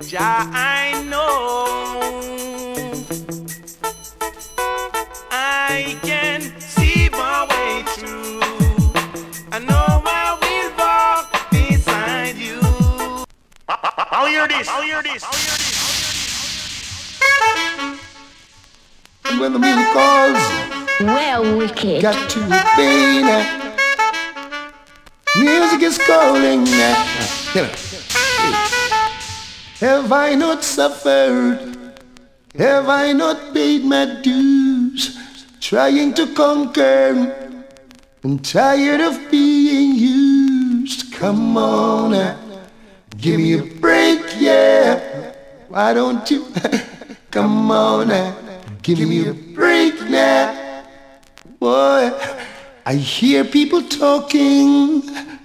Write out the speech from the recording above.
Jah, I know I can see my way through. I know I will walk beside you. I'll hear this. I'll hear this. I'll hear this. And when the music calls, well, wicked. Got to obey now. Music is calling now. Have I not suffered? Have I not paid my dues? Trying to conquer. I'm tired of being used. Come on now. Give me a break, yeah. Why don't you? Come on now. Give me a break now. Boy, I hear people talking